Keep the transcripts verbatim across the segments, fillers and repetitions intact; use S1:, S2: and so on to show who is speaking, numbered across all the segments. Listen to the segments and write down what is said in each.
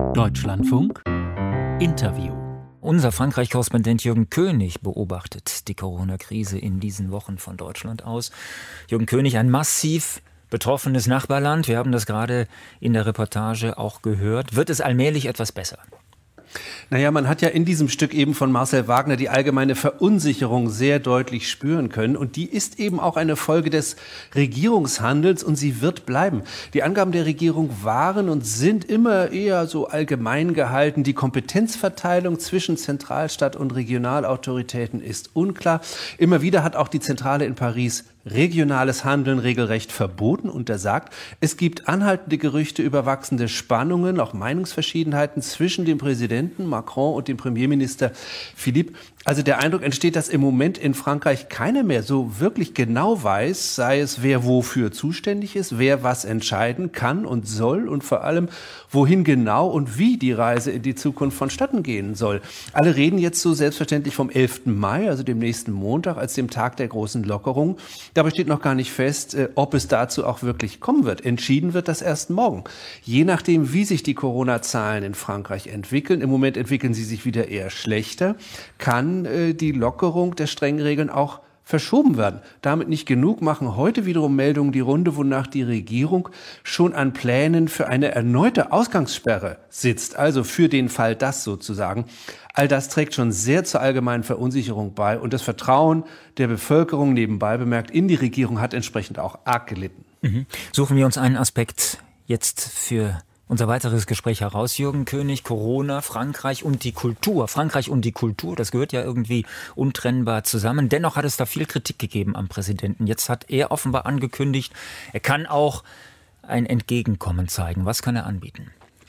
S1: Deutschlandfunk Interview.
S2: Unser Frankreich-Korrespondent Jürgen König beobachtet die Corona-Krise in diesen Wochen von Deutschland aus. Jürgen König, ein massiv betroffenes Nachbarland. Wir haben das gerade in der Reportage auch gehört. Wird es allmählich etwas besser?
S3: Naja, man hat ja in diesem Stück eben von Marcel Wagner die allgemeine Verunsicherung sehr deutlich spüren können. Und die ist eben auch eine Folge des Regierungshandels und sie wird bleiben. Die Angaben der Regierung waren und sind immer eher so allgemein gehalten. Die Kompetenzverteilung zwischen Zentralstaat und Regionalautoritäten ist unklar. Immer wieder hat auch die Zentrale in Paris regionales Handeln regelrecht verboten, untersagt. Es gibt anhaltende Gerüchte über wachsende Spannungen, auch Meinungsverschiedenheiten zwischen dem Präsidenten Macron und dem Premierminister Philippe. Also der Eindruck entsteht, dass im Moment in Frankreich keiner mehr so wirklich genau weiß, sei es wer wofür zuständig ist, wer was entscheiden kann und soll und vor allem wohin genau und wie die Reise in die Zukunft vonstatten gehen soll. Alle reden jetzt so selbstverständlich vom elften Mai, also dem nächsten Montag, als dem Tag der großen Lockerung. Dabei steht noch gar nicht fest, ob es dazu auch wirklich kommen wird. Entschieden wird das erst morgen. Je nachdem, wie sich die Corona-Zahlen in Frankreich entwickeln, im Moment entwickeln sie sich wieder eher schlechter, kann die Lockerung der strengen Regeln auch verschoben werden. Damit nicht genug, machen heute wiederum Meldungen die Runde, wonach die Regierung schon an Plänen für eine erneute Ausgangssperre sitzt. Also für den Fall das sozusagen. All das trägt schon sehr zur allgemeinen Verunsicherung bei und das Vertrauen der Bevölkerung, nebenbei bemerkt, in die Regierung hat entsprechend auch arg gelitten.
S2: Mhm. Suchen wir uns einen Aspekt jetzt für unser weiteres Gespräch heraus, Jürgen König. Corona, Frankreich und die Kultur. Frankreich und die Kultur, das gehört ja irgendwie untrennbar zusammen. Dennoch hat es da viel Kritik gegeben am Präsidenten. Jetzt hat er offenbar angekündigt, er kann auch ein Entgegenkommen zeigen. Was kann er anbieten?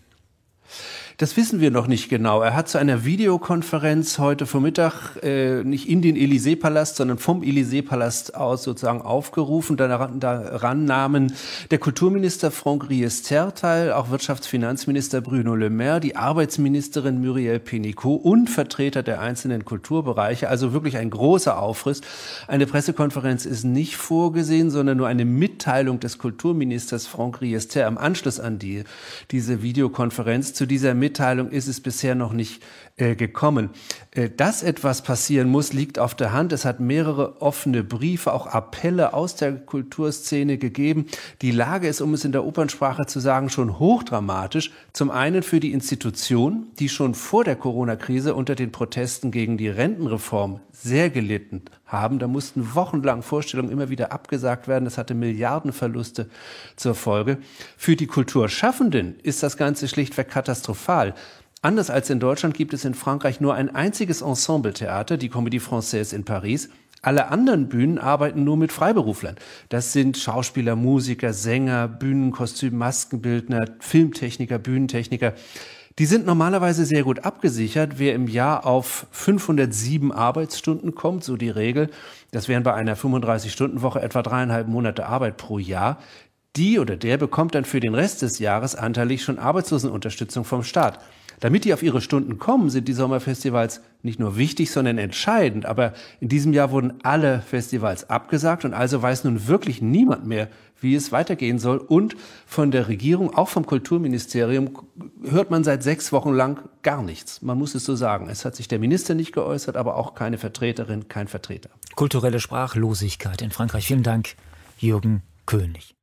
S3: Das wissen wir noch nicht genau. Er hat zu einer Videokonferenz heute Vormittag äh, nicht in den Élysée-Palast, sondern vom Élysée-Palast aus sozusagen aufgerufen. Daran, daran nahmen der Kulturminister Franck Riester teil, auch Wirtschaftsfinanzminister Bruno Le Maire, die Arbeitsministerin Muriel Pénicaud und Vertreter der einzelnen Kulturbereiche. Also wirklich ein großer Aufriss. Eine Pressekonferenz ist nicht vorgesehen, sondern nur eine Mitteilung des Kulturministers Franck Riester am Anschluss an die, diese Videokonferenz. Zu dieser Mitteilung ist es bisher noch nicht äh, gekommen. Äh, dass etwas passieren muss, liegt auf der Hand. Es hat mehrere offene Briefe, auch Appelle aus der Kulturszene gegeben. Die Lage ist, um es in der Opernsprache zu sagen, schon hochdramatisch. Zum einen für die Institutionen, die schon vor der Corona-Krise unter den Protesten gegen die Rentenreform sehr gelitten haben. Da mussten wochenlang Vorstellungen immer wieder abgesagt werden. Das hatte Milliardenverluste zur Folge. Für die Kulturschaffenden ist das Ganze schlichtweg katastrophal. Anders als in Deutschland gibt es in Frankreich nur ein einziges Ensembletheater, die Comédie Française in Paris. Alle anderen Bühnen arbeiten nur mit Freiberuflern. Das sind Schauspieler, Musiker, Sänger, Bühnenkostüm, Maskenbildner, Filmtechniker, Bühnentechniker. Die sind normalerweise sehr gut abgesichert. Wer im Jahr auf fünfhundertsieben Arbeitsstunden kommt, so die Regel, das wären bei einer fünfunddreißig-Stunden-Woche etwa dreieinhalb Monate Arbeit pro Jahr, die oder der bekommt dann für den Rest des Jahres anteilig schon Arbeitslosenunterstützung vom Staat. Damit die auf ihre Stunden kommen, sind die Sommerfestivals nicht nur wichtig, sondern entscheidend. Aber in diesem Jahr wurden alle Festivals abgesagt und also weiß nun wirklich niemand mehr, wie es weitergehen soll. Und von der Regierung, auch vom Kulturministerium, hört man seit sechs Wochen lang gar nichts. Man muss es so sagen. Es hat sich der Minister nicht geäußert, aber auch keine Vertreterin, kein Vertreter.
S2: Kulturelle Sprachlosigkeit in Frankreich. Vielen Dank, Jürgen König.